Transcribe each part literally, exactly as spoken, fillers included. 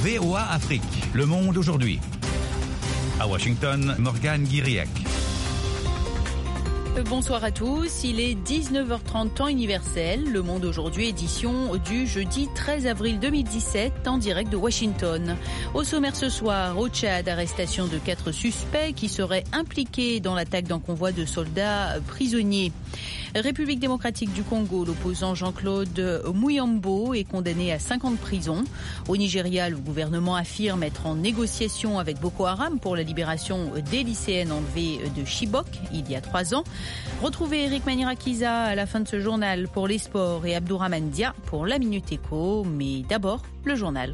V O A Afrique, Le Monde aujourd'hui. À Washington, Morgane Guiriec. Bonsoir à tous, il est dix-neuf heures trente temps universel. Le Monde aujourd'hui, édition du jeudi treize avril deux mille dix-sept, en direct de Washington. Au sommaire ce soir, au Tchad, arrestation de quatre suspects qui seraient impliqués dans l'attaque d'un convoi de soldats prisonniers. République démocratique du Congo, l'opposant Jean-Claude Muyambo est condamné à cinq ans de prison. Au Nigeria, le gouvernement affirme être en négociation avec Boko Haram pour la libération des lycéennes enlevées de Chibok il y a trois ans. Retrouvez Eric Manirakiza à la fin de ce journal pour les sports et Abdourahmane Dia pour la Minute Éco. Mais d'abord, le journal.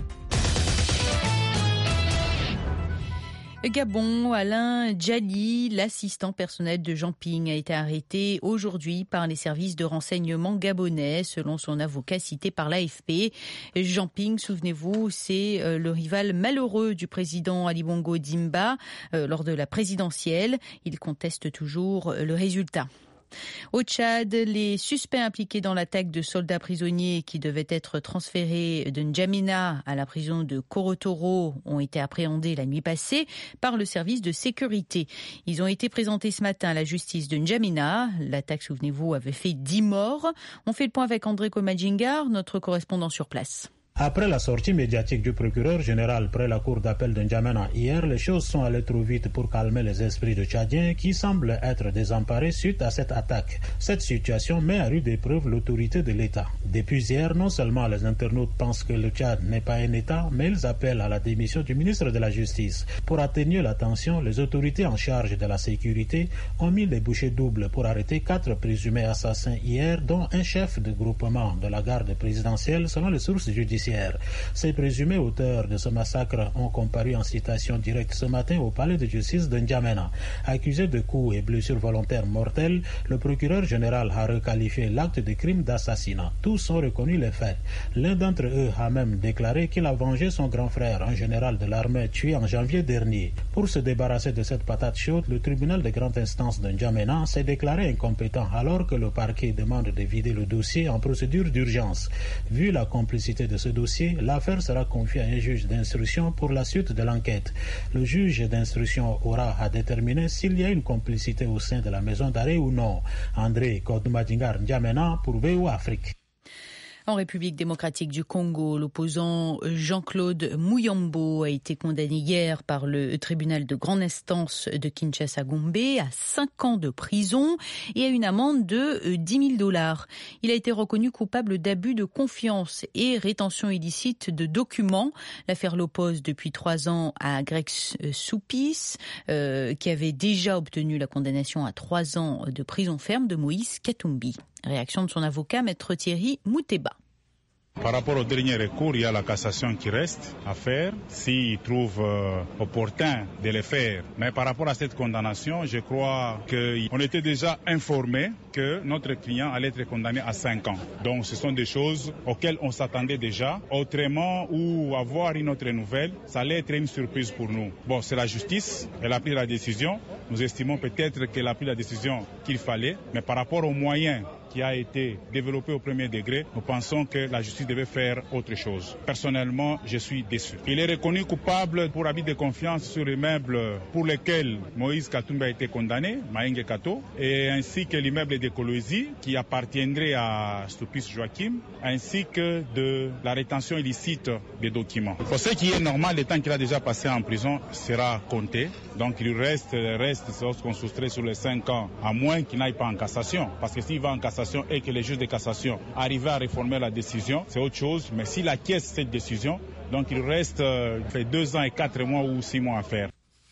Gabon, Alain Djali, l'assistant personnel de Jean Ping, a été arrêté aujourd'hui par les services de renseignement gabonais, selon son avocat cité par l'A F P. Jean Ping, souvenez-vous, c'est le rival malheureux du président Ali Bongo Ondimba lors de la présidentielle. Il conteste toujours le résultat. Au Tchad, les suspects impliqués dans l'attaque de soldats prisonniers qui devaient être transférés de N'Djamena à la prison de Korotoro ont été appréhendés la nuit passée par le service de sécurité. Ils ont été présentés ce matin à la justice de N'Djamena. L'attaque, souvenez-vous, avait fait dix morts. On fait le point avec André Komadjingar, notre correspondant sur place. Après la sortie médiatique du procureur général près la cour d'appel de N'Djamena hier, les choses sont allées trop vite pour calmer les esprits de Tchadiens qui semblent être désemparés suite à cette attaque. Cette situation met à rude épreuve l'autorité de l'État. Depuis hier, non seulement les internautes pensent que le Tchad n'est pas un État, mais ils appellent à la démission du ministre de la Justice. Pour atténuer la tension, les autorités en charge de la sécurité ont mis les bouchées doubles pour arrêter quatre présumés assassins hier, dont un chef de groupement de la garde présidentielle selon les sources judiciaires. Ces présumés auteurs de ce massacre ont comparu en citation directe ce matin au palais de justice de N'Djamena. Accusés de coups et blessures volontaires mortelles, le procureur général a requalifié l'acte de crime d'assassinat. Tous ont reconnu les faits. L'un d'entre eux a même déclaré qu'il a vengé son grand frère, un général de l'armée tué en janvier dernier. Pour se débarrasser de cette patate chaude, le tribunal de grande instance de N'Djamena s'est déclaré incompétent alors que le parquet demande de vider le dossier en procédure d'urgence. Vu la complicité de ce dossier, l'affaire sera confiée à un juge d'instruction pour la suite de l'enquête. Le juge d'instruction aura à déterminer s'il y a une complicité au sein de la maison d'arrêt ou non. André Komadjingar, N'Djamena pour V O A Afrique. En République démocratique du Congo, l'opposant Jean-Claude Muyambo a été condamné hier par le tribunal de grande instance de Kinshasa-Gombe à cinq ans de prison et à une amende de dix mille dollars. Il a été reconnu coupable d'abus de confiance et rétention illicite de documents. L'affaire l'oppose depuis trois ans à Greg Soupis, euh, qui avait déjà obtenu la condamnation à trois ans de prison ferme de Moïse Katumbi. Réaction de son avocat, maître Thierry Mouteba. Par rapport au dernier recours, il y a la cassation qui reste à faire, s'il trouve euh, opportun de le faire. Mais par rapport à cette condamnation, je crois qu'on était déjà informé que notre client allait être condamné à cinq ans. Donc ce sont des choses auxquelles on s'attendait déjà. Autrement, ou avoir une autre nouvelle, ça allait être une surprise pour nous. Bon, c'est la justice, elle a pris la décision. Nous estimons peut-être qu'elle a pris la décision qu'il fallait, mais par rapport aux moyens qui a été développé au premier degré, nous pensons que la justice devait faire autre chose. Personnellement, je suis déçu. Il est reconnu coupable pour abus de confiance sur l'immeuble pour lequel Moïse Katumbi a été condamné, Maïngue Kato, et ainsi que l'immeuble de Kolwezi qui appartiendrait à Soupis Joachim, ainsi que de la rétention illicite des documents. Pour ce qui est normal, le temps qu'il a déjà passé en prison sera compté. Donc il reste, reste lorsqu'on soustrait sur les cinq ans, à moins qu'il n'aille pas en cassation. Parce que s'il va en cassation et que les juges de cassation arrivent à réformer la décision, c'est autre chose. Mais s'il acquiesce cette décision, donc il reste euh, fait deux ans et quatre mois ou six mois à faire.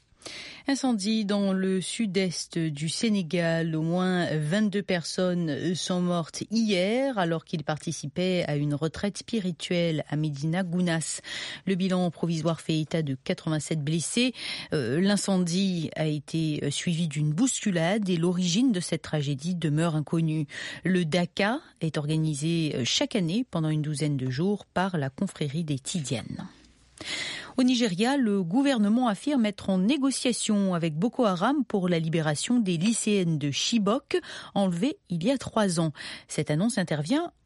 Incendie dans le sud-est du Sénégal. Au moins vingt-deux personnes sont mortes hier alors qu'ils participaient à une retraite spirituelle à Médina Gounass. Le bilan provisoire fait état de quatre-vingt-sept blessés. Euh, l'incendie a été suivi d'une bousculade et l'origine de cette tragédie demeure inconnue. Le Daka est organisé chaque année pendant une douzaine de jours par la confrérie des Tidianes. Au Nigeria, le gouvernement affirme être en négociation avec Boko Haram pour la libération des lycéennes de Chibok, enlevées il y a trois ans. Cette annonce intervient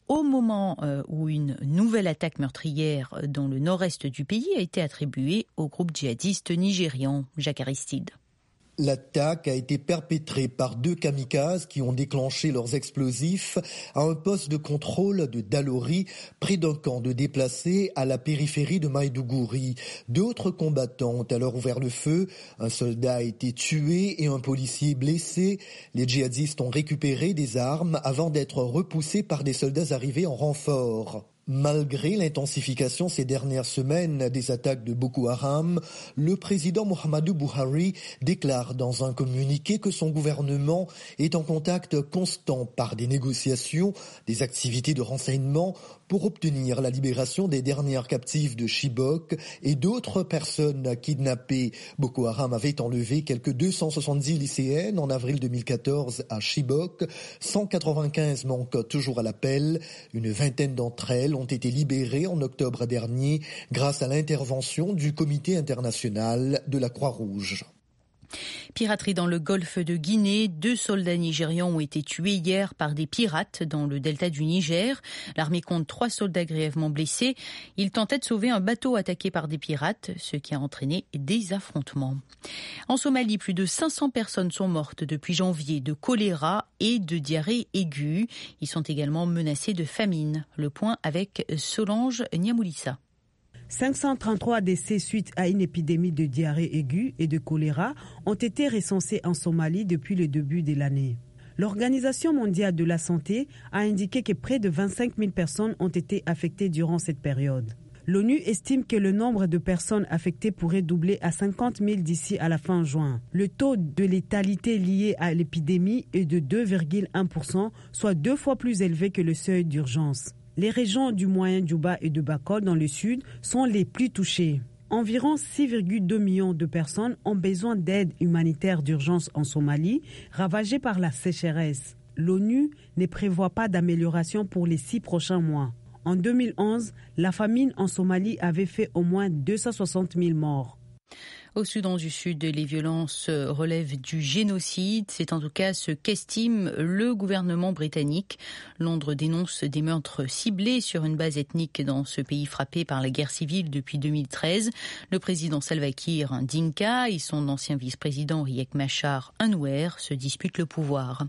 au moment où une nouvelle attaque meurtrière dans le nord-est du pays a été attribuée au groupe djihadiste nigérian. Jacques Aristide. L'attaque a été perpétrée par deux kamikazes qui ont déclenché leurs explosifs à un poste de contrôle de Dalori, près d'un camp de déplacés à la périphérie de Maïdougouri. D'autres combattants ont alors ouvert le feu. Un soldat a été tué et un policier blessé. Les djihadistes ont récupéré des armes avant d'être repoussés par des soldats arrivés en renfort. Malgré l'intensification ces dernières semaines des attaques de Boko Haram, le président Muhammadu Buhari déclare dans un communiqué que son gouvernement est en contact constant par des négociations, des activités de renseignement pour obtenir la libération des dernières captives de Chibok et d'autres personnes kidnappées. Boko Haram avait enlevé quelques deux cent soixante-dix lycéennes en avril deux mille quatorze à Chibok. cent quatre-vingt-quinze manquent toujours à l'appel. Une vingtaine d'entre elles ont été libérées en octobre dernier grâce à l'intervention du Comité international de la Croix-Rouge. Piraterie dans le golfe de Guinée. Deux soldats nigérians ont été tués hier par des pirates dans le delta du Niger. L'armée compte trois soldats grièvement blessés. Ils tentaient de sauver un bateau attaqué par des pirates, ce qui a entraîné des affrontements. En Somalie, plus de cinq cents personnes sont mortes depuis janvier de choléra et de diarrhée aiguë. Ils sont également menacés de famine. Le point avec Solange Niamoulissa. cinq cent trente-trois décès suite à une épidémie de diarrhée aiguë et de choléra ont été recensés en Somalie depuis le début de l'année. L'Organisation mondiale de la santé a indiqué que près de vingt-cinq mille personnes ont été affectées durant cette période. L'ONU estime que le nombre de personnes affectées pourrait doubler à cinquante mille d'ici à la fin juin. Le taux de létalité lié à l'épidémie est de deux virgule un pour cent, soit deux fois plus élevé que le seuil d'urgence. Les régions du Moyen-Djouba et de Bakol dans le sud sont les plus touchées. Environ six virgule deux millions de personnes ont besoin d'aide humanitaire d'urgence en Somalie, ravagée par la sécheresse. L'ONU ne prévoit pas d'amélioration pour les six prochains mois. En deux mille onze, la famine en Somalie avait fait au moins deux cent soixante mille morts. Au Soudan du Sud, les violences relèvent du génocide. C'est en tout cas ce qu'estime le gouvernement britannique. Londres dénonce des meurtres ciblés sur une base ethnique dans ce pays frappé par la guerre civile depuis deux mille treize. Le président Salva Kiir, un Dinka, et son ancien vice-président Riek Machar, un Nouer, se disputent le pouvoir.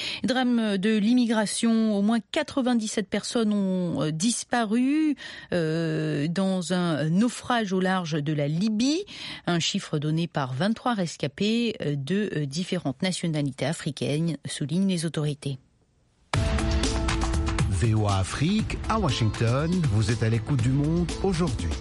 Drame de l'immigration, au moins quatre-vingt-dix-sept personnes ont disparu euh, dans un naufrage au large de la Libye. Un chiffre donné par vingt-trois rescapés de différentes nationalités africaines, soulignent les autorités. V O A Afrique, à Washington, vous êtes à l'écoute du monde aujourd'hui.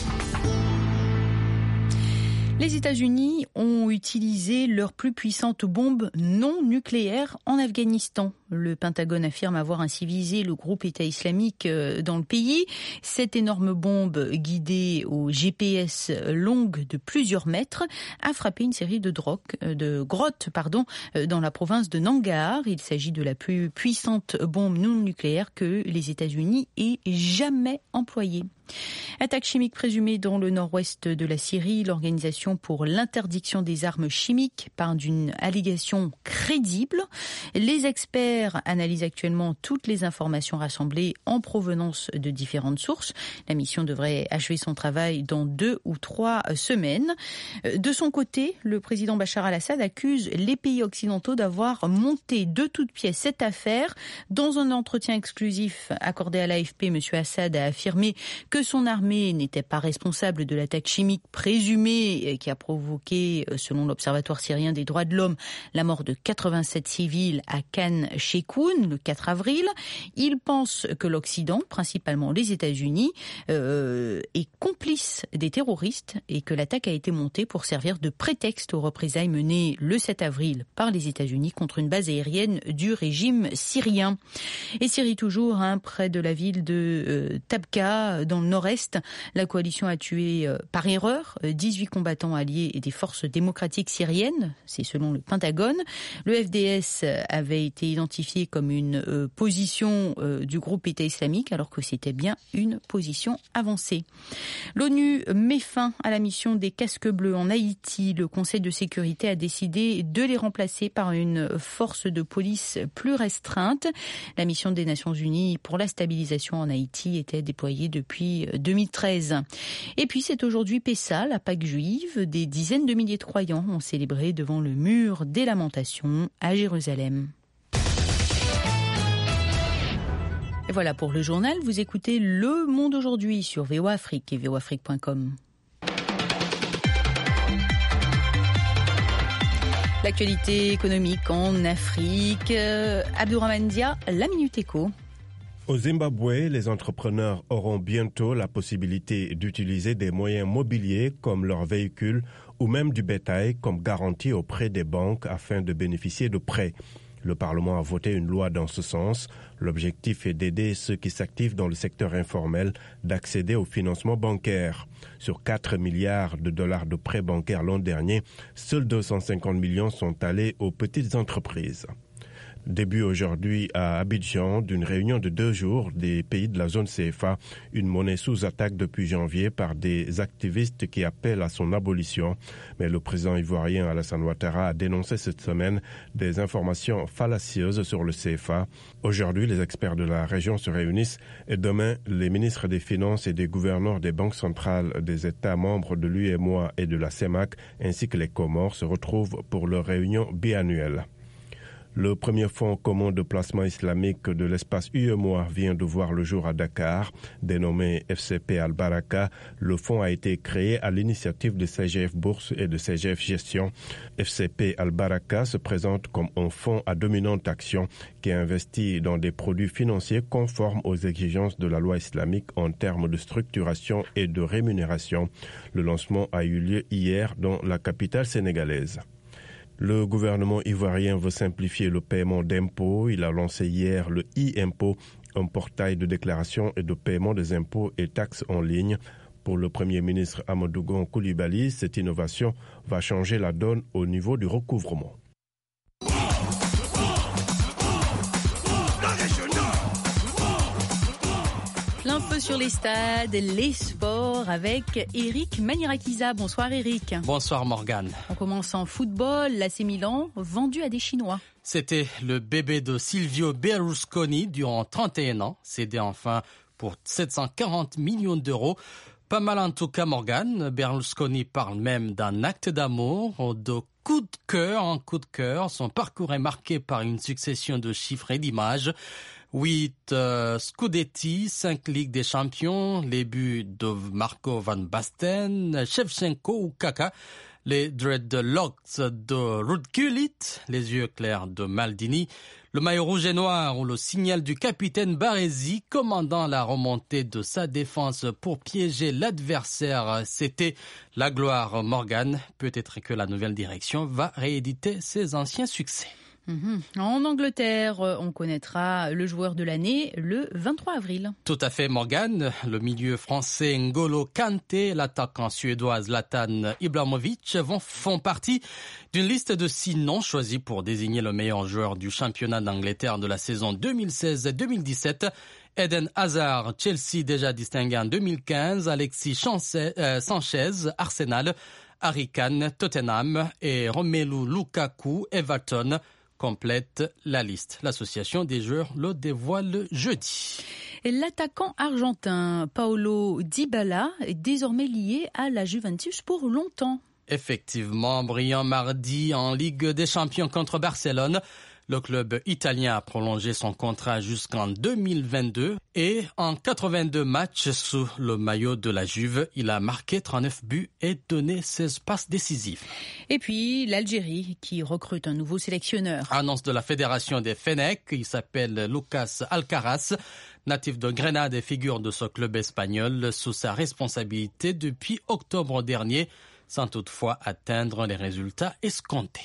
Les États-Unis ont utilisé leur plus puissante bombe non nucléaire en Afghanistan. Le Pentagone affirme avoir ainsi visé le groupe État islamique dans le pays. Cette énorme bombe, guidée au G P S longue de plusieurs mètres, a frappé une série de, drogues, de grottes pardon, dans la province de Nangarhar. Il s'agit de la plus puissante bombe non nucléaire que les États-Unis aient jamais employée. Attaque chimique présumée dans le nord-ouest de la Syrie. L'Organisation pour l'interdiction des armes chimiques parle d'une allégation crédible. Les experts analysent actuellement toutes les informations rassemblées en provenance de différentes sources. La mission devrait achever son travail dans deux ou trois semaines. De son côté, le président Bachar al-Assad accuse les pays occidentaux d'avoir monté de toutes pièces cette affaire. Dans un entretien exclusif accordé à l'A F P, M. Assad a affirmé que son armée n'était pas responsable de l'attaque chimique présumée qui a provoqué, selon l'Observatoire syrien des droits de l'homme, la mort de quatre-vingt-sept civils à Khan Sheikhoun le quatre avril. Il pense que l'Occident, principalement les États-Unis, euh, est complice des terroristes et que l'attaque a été montée pour servir de prétexte aux représailles menées le sept avril par les États-Unis contre une base aérienne du régime syrien. Et Syrie toujours, hein, près de la ville de euh, Tabqa, dans le nord-est, la coalition a tué euh, par erreur dix-huit combattants alliés et des forces forces démocratiques syriennes, c'est selon le Pentagone. Le F D S avait été identifié comme une euh, position euh, du groupe État islamique, alors que c'était bien une position avancée. L'ONU met fin à la mission des casques bleus en Haïti. Le Conseil de sécurité a décidé de les remplacer par une force de police plus restreinte. La mission des Nations Unies pour la stabilisation en Haïti était déployée depuis deux mille treize. Et puis c'est aujourd'hui Pessa, la Pâque juive. Des dizaines de milliers de croyants ont célébré devant le mur des lamentations à Jérusalem. Et voilà pour le journal. Vous écoutez Le Monde aujourd'hui sur V O A Afrique et V O Afrique point com. L'actualité économique en Afrique. Abdourahmane Dia, la Minute Éco. Au Zimbabwe, les entrepreneurs auront bientôt la possibilité d'utiliser des moyens mobiliers comme leurs véhicules ou même du bétail comme garantie auprès des banques afin de bénéficier de prêts. Le Parlement a voté une loi dans ce sens. L'objectif est d'aider ceux qui s'activent dans le secteur informel d'accéder au financement bancaire. Sur quatre milliards de dollars de prêts bancaires l'an dernier, seuls deux cent cinquante millions sont allés aux petites entreprises. Début aujourd'hui à Abidjan d'une réunion de deux jours des pays de la zone C F A, une monnaie sous attaque depuis janvier par des activistes qui appellent à son abolition. Mais le président ivoirien Alassane Ouattara a dénoncé cette semaine des informations fallacieuses sur le C F A. Aujourd'hui, les experts de la région se réunissent et demain, les ministres des Finances et des gouverneurs des banques centrales des États membres de l'U E M O A et de la C E M A C ainsi que les Comores se retrouvent pour leur réunion biannuelle. Le premier fonds commun de placement islamique de l'espace U E M O A vient de voir le jour à Dakar. Dénommé F C P Al Baraka, le fonds a été créé à l'initiative de C G F Bourse et de C G F Gestion. F C P Al Baraka se présente comme un fonds à dominante action qui investit dans des produits financiers conformes aux exigences de la loi islamique en termes de structuration et de rémunération. Le lancement a eu lieu hier dans la capitale sénégalaise. Le gouvernement ivoirien veut simplifier le paiement d'impôts. Il a lancé hier le e-impôt, un portail de déclaration et de paiement des impôts et taxes en ligne. Pour le Premier ministre Amadou Gon Coulibaly, cette innovation va changer la donne au niveau du recouvrement. L'info sur les stades, les sports avec Eric Manirakiza. Bonsoir Eric. Bonsoir Morgane. On commence en football. L'A C Milan vendu à des Chinois. C'était le bébé de Silvio Berlusconi durant trente et un ans, cédé enfin pour sept cent quarante millions d'euros. Pas mal en tout cas Morgane. Berlusconi parle même d'un acte d'amour, de coup de cœur en coup de cœur. Son parcours est marqué par une succession de chiffres et d'images. huit euh, Scudetti, cinq Ligues des Champions, les buts de Marco Van Basten, Shevchenko ou Kaka, les dreadlocks de Ruud Gullit, les yeux clairs de Maldini, le maillot rouge et noir ou le signal du capitaine Baresi commandant la remontée de sa défense pour piéger l'adversaire. C'était la gloire Morgane. Peut-être que la nouvelle direction va rééditer ses anciens succès. Mmh. En Angleterre, on connaîtra le joueur de l'année le vingt-trois avril. Tout à fait, Morgane. Le milieu français N'Golo Kanté, l'attaquant suédois Zlatan Ibrahimovic vont, font partie d'une liste de six noms choisis pour désigner le meilleur joueur du championnat d'Angleterre de la saison deux mille seize deux mille dix-sept. Eden Hazard, Chelsea déjà distingué en deux mille quinze, Alexis Sanchez, Arsenal, Harry Kane, Tottenham et Romelu Lukaku, Everton, complète la liste. L'association des joueurs le dévoile jeudi. Et l'attaquant argentin Paulo Dybala est désormais lié à la Juventus pour longtemps. Effectivement, brillant mardi en Ligue des Champions contre Barcelone. Le club italien a prolongé son contrat jusqu'en deux mille vingt-deux et en quatre-vingt-deux matchs sous le maillot de la Juve, il a marqué trente-neuf buts et donné seize passes décisives. Et puis l'Algérie qui recrute un nouveau sélectionneur. Annonce de la fédération des Fenech, il s'appelle Lucas Alcaraz, natif de Grenade et figure de ce club espagnol sous sa responsabilité depuis octobre dernier, sans toutefois atteindre les résultats escomptés.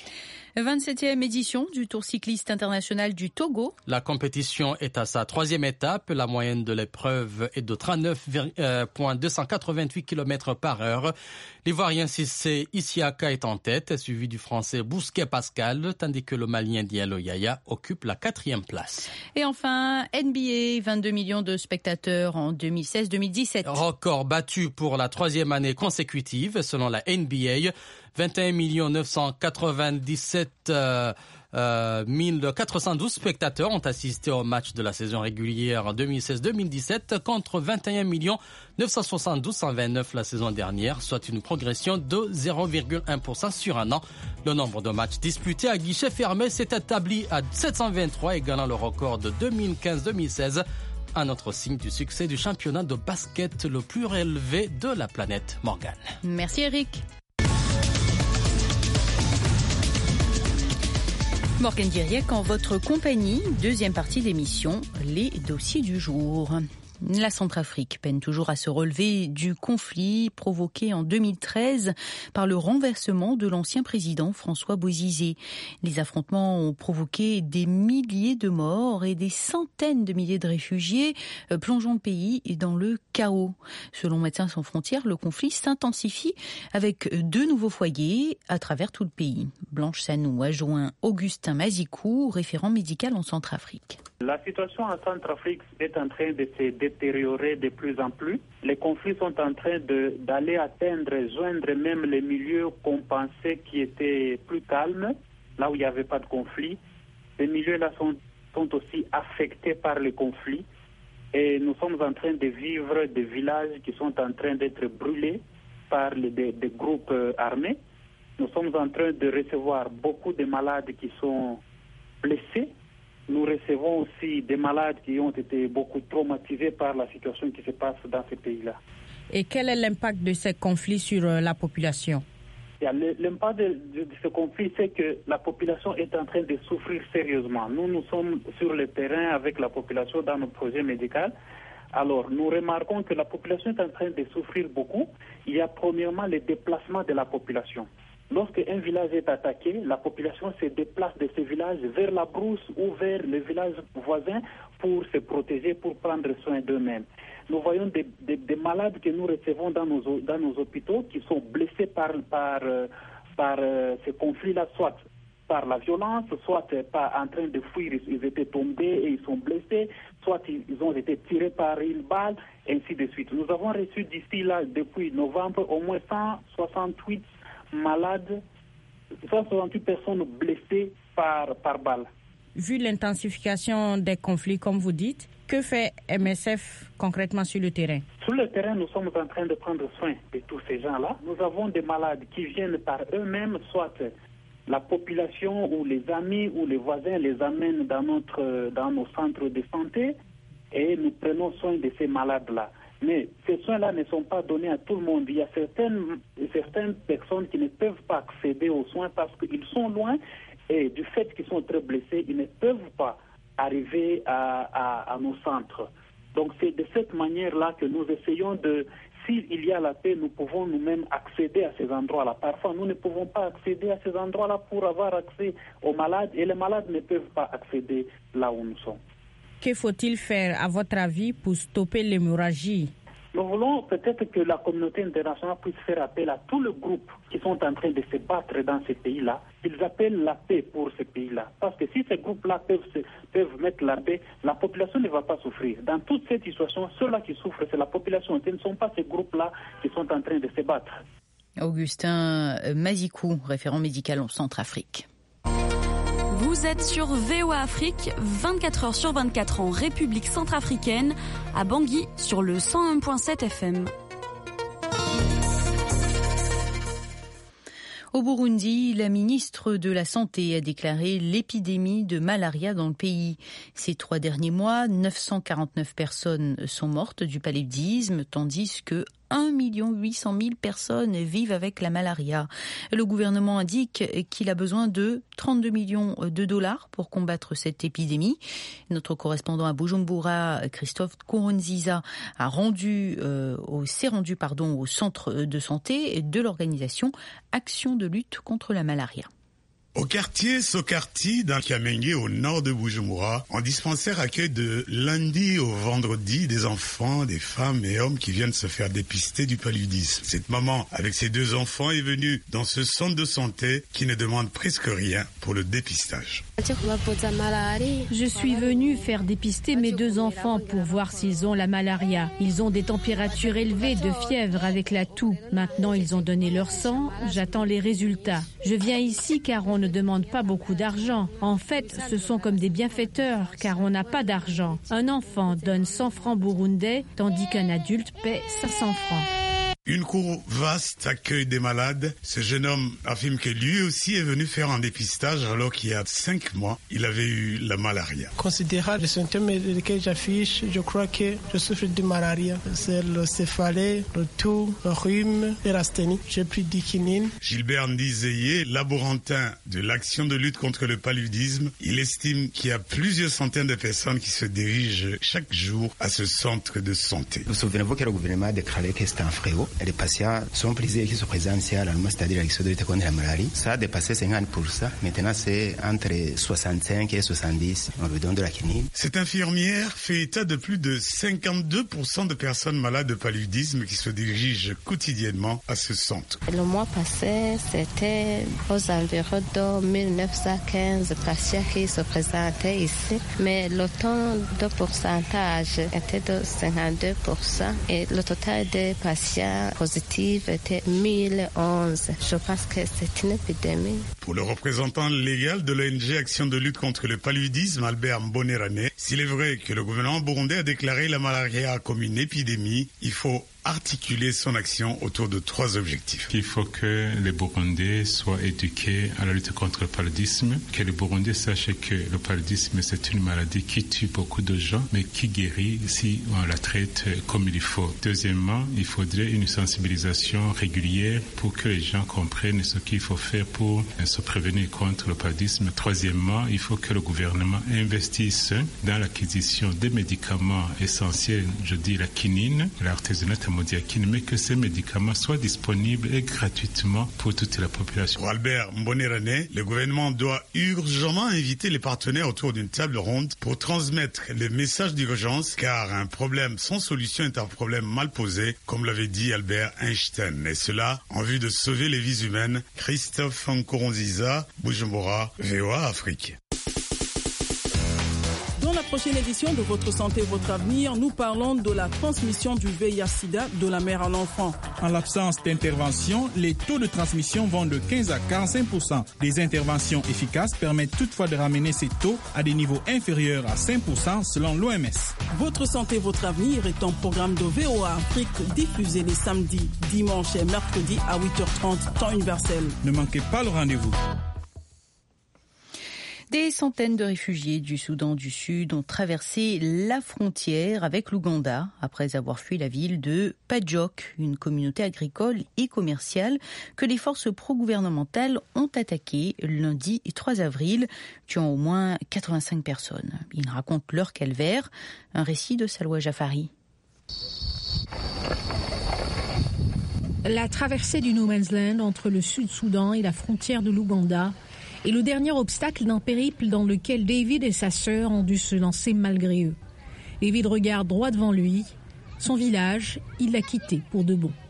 vingt-septième édition du Tour cycliste international du Togo. La compétition est à sa troisième étape. La moyenne de l'épreuve est de trente-neuf virgule deux cent quatre-vingt-huit kilomètres par heure. L'Ivoirien Cissé Isiaka est en tête, suivi du Français Bousquet Pascal, tandis que le Malien Diallo Yaya occupe la quatrième place. Et enfin, N B A, vingt-deux millions de spectateurs en deux mille seize deux mille dix-sept. Record battu pour la troisième année consécutive, selon la N B A. vingt et un millions neuf cent quatre-vingt-dix-sept euh, euh, mille quatre cent douze spectateurs ont assisté au match de la saison régulière deux mille seize deux mille dix-sept contre vingt et un millions neuf cent soixante-douze mille cent vingt-neuf la saison dernière, soit une progression de zéro virgule un pour cent sur un an. Le nombre de matchs disputés à guichet fermé s'est établi à sept cent vingt-trois, égalant le record de deux mille quinze deux mille seize. Un autre signe du succès du championnat de basket le plus relevé de la planète. Morgane. Merci Eric. Morgane Diriec en votre compagnie, deuxième partie d'émission, les dossiers du jour. La Centrafrique peine toujours à se relever du conflit provoqué en deux mille treize par le renversement de l'ancien président François Bozizé. Les affrontements ont provoqué des milliers de morts et des centaines de milliers de réfugiés, plongeant le pays dans le chaos. Selon Médecins sans frontières, le conflit s'intensifie avec deux nouveaux foyers à travers tout le pays. Blanche Sanou a joint Augustin Mazikou, référent médical en Centrafrique. La situation en Centrafrique est en train de se détériorer de plus en plus. Les conflits sont en train de, d'aller atteindre, joindre même les milieux qu'on pensait qui étaient plus calmes, là où il n'y avait pas de conflit. Ces milieux-là sont, sont aussi affectés par les conflits. Et nous sommes en train de vivre des villages qui sont en train d'être brûlés par les, des, des groupes armés. Nous sommes en train de recevoir beaucoup de malades qui sont blessés. Nous recevons aussi des malades qui ont été beaucoup traumatisés par la situation qui se passe dans ces pays-là. Et quel est l'impact de ces conflits sur la population? L'impact de, de, de ce conflit, c'est que la population est en train de souffrir sérieusement. Nous, nous sommes sur le terrain avec la population dans notre projet médical. Alors, nous remarquons que la population est en train de souffrir beaucoup. Il y a premièrement le déplacement de la population. Lorsque un village est attaqué, la population se déplace de ce village vers la brousse ou vers le village voisin pour se protéger, pour prendre soin d'eux-mêmes. Nous voyons des, des, des malades que nous recevons dans nos, dans nos hôpitaux qui sont blessés par, par, par euh, ces conflits-là, soit par la violence, soit par, en train de fuir, ils étaient tombés et ils sont blessés, soit ils ont été tirés par une balle, ainsi de suite. Nous avons reçu d'ici là, depuis novembre, au moins cent soixante-huit malades, cent soixante-huit personnes blessées par, par balle. Vu l'intensification des conflits, comme vous dites, que fait M S F concrètement sur le terrain? Sur le terrain, nous sommes en train de prendre soin de tous ces gens-là. Nous avons des malades qui viennent par eux-mêmes, soit la population ou les amis ou les voisins les amènent dans, notre, dans nos centres de santé et nous prenons soin de ces malades-là. Mais ces soins-là ne sont pas donnés à tout le monde. Il y a certaines, certaines personnes qui ne peuvent pas accéder aux soins parce qu'ils sont loin et du fait qu'ils sont très blessés, ils ne peuvent pas arriver à, à, à nos centres. Donc c'est de cette manière-là que nous essayons de, s'il y a la paix, nous pouvons nous-mêmes accéder à ces endroits-là. Parfois, nous ne pouvons pas accéder à ces endroits-là pour avoir accès aux malades et les malades ne peuvent pas accéder là où nous sommes. Que faut-il faire, à votre avis, pour stopper l'hémorragie? Nous voulons peut-être que la communauté internationale puisse faire appel à tous les groupes qui sont en train de se battre dans ces pays-là. Ils appellent la paix pour ces pays-là. Parce que si ces groupes-là peuvent, se, peuvent mettre la paix, la population ne va pas souffrir. Dans toute cette situation, ceux-là qui souffrent, c'est la population. Ce ne sont pas ces groupes-là qui sont en train de se battre. Augustin Mazikou, référent médical en Centrafrique. Vous êtes sur V O A Afrique, vingt-quatre heures sur vingt-quatre en République centrafricaine, à Bangui sur le cent un virgule sept F M. Au Burundi, la ministre de la Santé a déclaré l'épidémie de malaria dans le pays. Ces trois derniers mois, neuf cent quarante-neuf personnes sont mortes du paludisme, tandis que un million huit cent mille personnes vivent avec la malaria. Le gouvernement indique qu'il a besoin de trente-deux millions de dollars pour combattre cette épidémie. Notre correspondant à Bujumbura, Christophe Kourounziza, a rendu, euh, au, s'est rendu pardon, au centre de santé de l'organisation Action de lutte contre la malaria. Au quartier Sokarti, dans Kiamengue, au nord de Bujumbura, un dispensaire accueille de lundi au vendredi des enfants, des femmes et hommes qui viennent se faire dépister du paludisme. Cette maman, avec ses deux enfants, est venue dans ce centre de santé qui ne demande presque rien pour le dépistage. Je suis venue faire dépister mes deux enfants pour voir s'ils ont la malaria. Ils ont des températures élevées, de fièvre avec la toux. Maintenant, ils ont donné leur sang. J'attends les résultats. Je viens ici car on ne demande pas beaucoup d'argent. En fait, ce sont comme des bienfaiteurs car on n'a pas d'argent. Un enfant donne cent francs burundais tandis qu'un adulte paie cinq cents francs. Une cour vaste accueille des malades. Ce jeune homme affirme que lui aussi est venu faire un dépistage alors qu'il y a cinq mois, il avait eu la malaria. Considérant les symptômes lesquels j'affiche, je crois que je souffre de malaria. C'est le céphalée, le toux, le rhume et l'asthénie. J'ai pris dix quinines. Gilbert Ndizeye, laborantin de l'action de lutte contre le paludisme, il estime qu'il y a plusieurs centaines de personnes qui se dirigent chaque jour à ce centre de santé. Vous souvenez-vous que le gouvernement a déclaré que c'était un fléau? Les patients sont prisés qui se présentent ici à l'Allemagne, c'est-à-dire à l'exode de lutte contre la maladie. Ça a dépassé cinquante pour cent. Maintenant, c'est entre soixante-cinq et soixante-dix. On lui donne de la quinine. Cette infirmière fait état de plus de cinquante-deux pour cent de personnes malades de paludisme qui se dirigent quotidiennement à ce centre. Le mois passé, c'était aux environs de mille neuf cent quinze patients qui se présentaient ici. Mais le taux de pourcentage était de cinquante-deux pour cent et le total des patients positive était mille onze. Je pense que c'est une épidémie. Pour le représentant légal de l'O N G Action de lutte contre le paludisme, Albert Mbonerane, s'il est vrai que le gouvernement burundais a déclaré la malaria comme une épidémie, il faut articuler son action autour de trois objectifs. Il faut que les Burundais soient éduqués à la lutte contre le paludisme, que les Burundais sachent que le paludisme c'est une maladie qui tue beaucoup de gens, mais qui guérit si on la traite comme il faut. Deuxièmement, il faudrait une sensibilisation régulière pour que les gens comprennent ce qu'il faut faire pour se prévenir contre le paludisme. Troisièmement, il faut que le gouvernement investisse dans l'acquisition des médicaments essentiels, je dis la quinine, l'artésunate modiakine, mais que ces médicaments soient disponibles et gratuitement pour toute la population. Pour Albert Mbonerane, le gouvernement doit urgemment inviter les partenaires autour d'une table ronde pour transmettre les messages d'urgence, car un problème sans solution est un problème mal posé, comme l'avait dit Albert Einstein. Et cela en vue de sauver les vies humaines. Christophe Nkoronziza, Bujumbura, V O A Afrique. Dans la prochaine édition de Votre Santé, Votre Avenir, nous parlons de la transmission du V I H sida de la mère à l'enfant. En l'absence d'intervention, les taux de transmission vont de quinze à quarante-cinq pour cent. Des interventions efficaces permettent toutefois de ramener ces taux à des niveaux inférieurs à cinq pour cent selon l'O M S. Votre Santé, Votre Avenir est un programme de V O A Afrique diffusé les samedis, dimanches et mercredis à huit heures trente, temps universel. Ne manquez pas le rendez-vous. Des centaines de réfugiés du Soudan du Sud ont traversé la frontière avec l'Ouganda après avoir fui la ville de Pajok, une communauté agricole et commerciale que les forces pro-gouvernementales ont attaquée lundi trois avril, tuant au moins quatre-vingt-cinq personnes. Ils racontent leur calvaire. Un récit de Salwa Jafari. La traversée du No Man's Land entre le Sud-Soudan et la frontière de l'Ouganda est le dernier obstacle d'un périple dans lequel David et sa sœur ont dû se lancer malgré eux. David regarde droit devant lui. Son village, il l'a quitté pour de bon.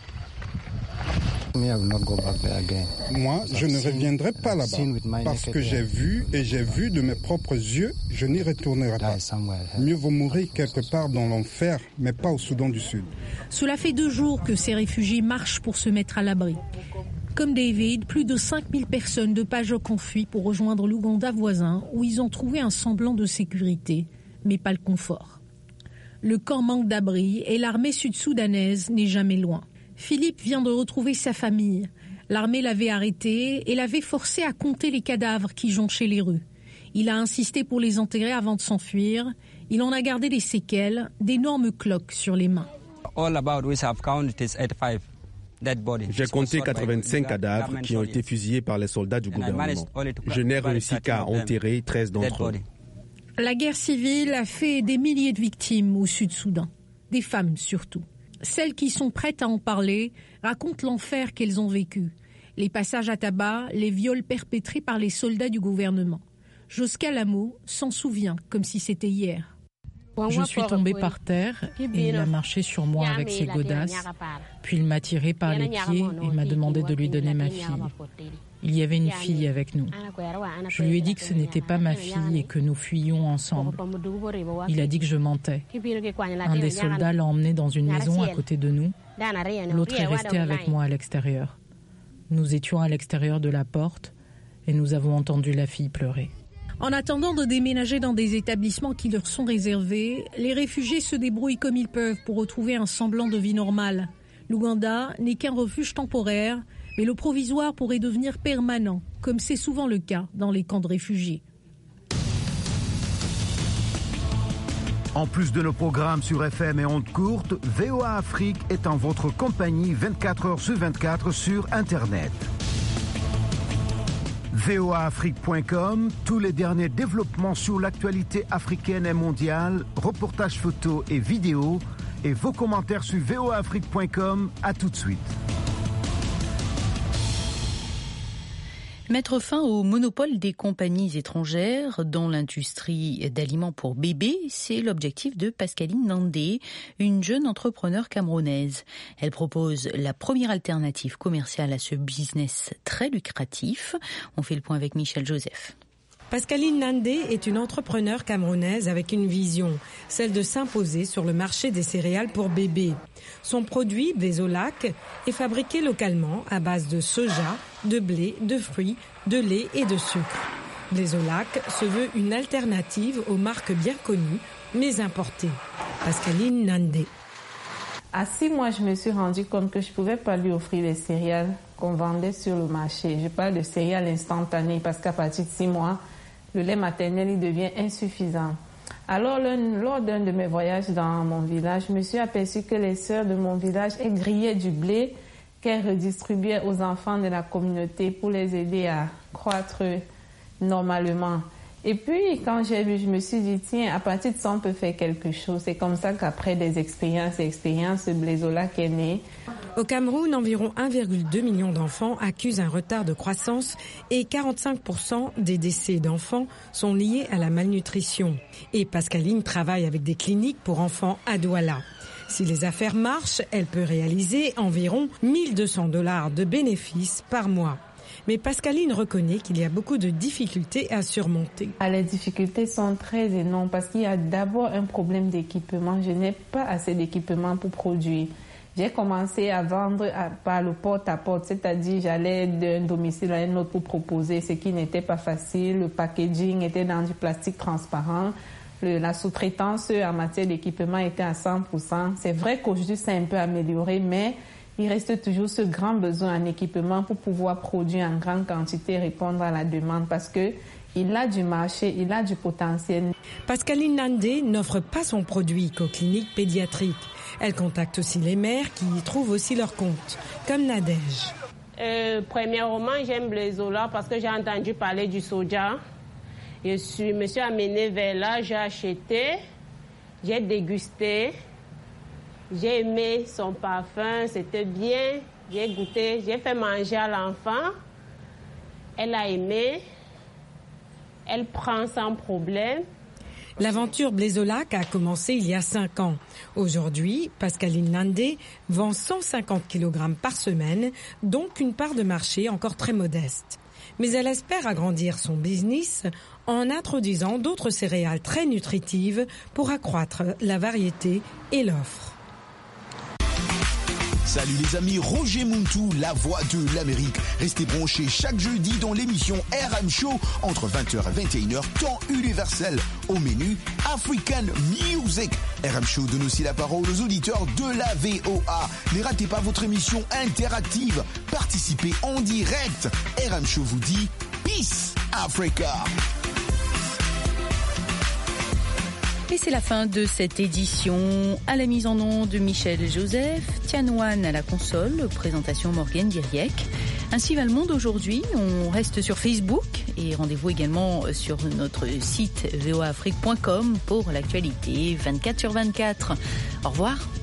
Moi, je ne reviendrai pas là-bas parce que j'ai vu et j'ai vu de mes propres yeux, je n'y retournerai pas. Mieux vaut mourir quelque part dans l'enfer, mais pas au Soudan du Sud. Cela fait deux jours que ces réfugiés marchent pour se mettre à l'abri. Comme David, plus de cinq mille personnes de Pajok ont fui pour rejoindre l'Ouganda voisin où ils ont trouvé un semblant de sécurité, mais pas le confort. Le camp manque d'abri et l'armée sud-soudanaise n'est jamais loin. Philippe vient de retrouver sa famille. L'armée l'avait arrêté et l'avait forcé à compter les cadavres qui jonchaient les rues. Il a insisté pour les enterrer avant de s'enfuir. Il en a gardé des séquelles, d'énormes cloques sur les mains. All about we have counted is eighty-five. J'ai compté quatre-vingt-cinq cadavres qui ont été fusillés par les soldats du gouvernement. Je n'ai réussi qu'à enterrer treize d'entre eux. La guerre civile a fait des milliers de victimes au Sud-Soudan, des femmes surtout. Celles qui sont prêtes à en parler racontent l'enfer qu'elles ont vécu. les passages à tabac, les viols perpétrés par les soldats du gouvernement. Josca Lamo s'en souvient comme si c'était hier. Je suis tombée par terre et il a marché sur moi avec ses godasses, puis il m'a tiré par les pieds et m'a demandé de lui donner ma fille. Il y avait une fille avec nous. Je lui ai dit que ce n'était pas ma fille et que nous fuyions ensemble. Il a dit que je mentais. Un des soldats l'a emmené dans une maison à côté de nous. L'autre est resté avec moi à l'extérieur. Nous étions à l'extérieur de la porte et nous avons entendu la fille pleurer. En attendant de déménager dans des établissements qui leur sont réservés, les réfugiés se débrouillent comme ils peuvent pour retrouver un semblant de vie normale. L'Ouganda n'est qu'un refuge temporaire, mais le provisoire pourrait devenir permanent, comme c'est souvent le cas dans les camps de réfugiés. En plus de nos programmes sur F M et ondes courtes, V O A Afrique est en votre compagnie vingt-quatre heures sur vingt-quatre sur Internet. V O A Afrique point com, tous les derniers développements sur l'actualité africaine et mondiale, reportages photos et vidéos, et vos commentaires sur V O A Afrique point com. À tout de suite. Mettre fin au monopole des compagnies étrangères dans l'industrie d'aliments pour bébés, c'est l'objectif de Pascaline Nandé, une jeune entrepreneure camerounaise. Elle propose la première alternative commerciale à ce business très lucratif. On fait le point avec Michel Joseph. Pascaline Nandé est une entrepreneure camerounaise avec une vision, celle de s'imposer sur le marché des céréales pour bébés. Son produit, Blezolac, est fabriqué localement à base de soja, de blé, de fruits, de lait et de sucre. Blezolac se veut une alternative aux marques bien connues, mais importées. Pascaline Nandé. À six mois, je me suis rendu compte que je ne pouvais pas lui offrir les céréales qu'on vendait sur le marché. Je parle de céréales instantanées parce qu'à partir de six mois, le lait maternel il devient insuffisant. Alors, lors d'un de mes voyages dans mon village, je me suis aperçue que les sœurs de mon village elles grillaient du blé qu'elles redistribuaient aux enfants de la communauté pour les aider à croître normalement. Et puis, quand j'ai vu, je me suis dit, tiens, à partir de ça, on peut faire quelque chose. C'est comme ça qu'après des expériences et expériences, Blezolac est né. Au Cameroun, environ un virgule deux million d'enfants accusent un retard de croissance et quarante-cinq pour cent des décès d'enfants sont liés à la malnutrition. Et Pascaline travaille avec des cliniques pour enfants à Douala. Si les affaires marchent, elle peut réaliser environ mille deux cents dollars de bénéfices par mois. Mais Pascaline reconnaît qu'il y a beaucoup de difficultés à surmonter. Les difficultés sont très énormes parce qu'il y a d'abord un problème d'équipement. Je n'ai pas assez d'équipement pour produire. J'ai commencé à vendre par le porte-à-porte, c'est-à-dire j'allais d'un domicile à un autre pour proposer, ce qui n'était pas facile. Le packaging était dans du plastique transparent. Le, la sous-traitance en matière d'équipement était à cent pour cent. C'est vrai qu'aujourd'hui, c'est un peu amélioré, mais il reste toujours ce grand besoin en équipement pour pouvoir produire en grande quantité et répondre à la demande parce que il a du marché, il a du potentiel. Pascaline Nandé n'offre pas son produit qu'aux cliniques pédiatriques. Elle contacte aussi les mères qui y trouvent aussi leur compte, comme Nadège. Euh, premièrement, j'aime Blezolac parce que j'ai entendu parler du soja. Je suis, me suis amenée vers là, j'ai acheté, j'ai dégusté. J'ai aimé son parfum, c'était bien. J'ai goûté, j'ai fait manger à l'enfant. Elle a aimé. Elle prend sans problème. L'aventure Blezolac a commencé il y a cinq ans. Aujourd'hui, Pascaline Nandé vend cent cinquante kilogrammes par semaine, donc une part de marché encore très modeste. Mais elle espère agrandir son business en introduisant d'autres céréales très nutritives pour accroître la variété et l'offre. Salut les amis, Roger Muntu, la voix de l'Amérique. Restez branchés chaque jeudi dans l'émission R M Show entre vingt heures et vingt et une heures, temps universel. Au menu, African Music. R M Show donne aussi la parole aux auditeurs de la V O A. Ne ratez pas votre émission interactive. Participez en direct. R M Show vous dit Peace Africa. Et c'est la fin de cette édition. À la mise en onde de Michel Joseph, Tianouane à la console, présentation Morgane Diriec. Ainsi va le monde aujourd'hui. On reste sur Facebook et rendez-vous également sur notre site v o a afrique point com pour l'actualité vingt-quatre sur vingt-quatre. Au revoir.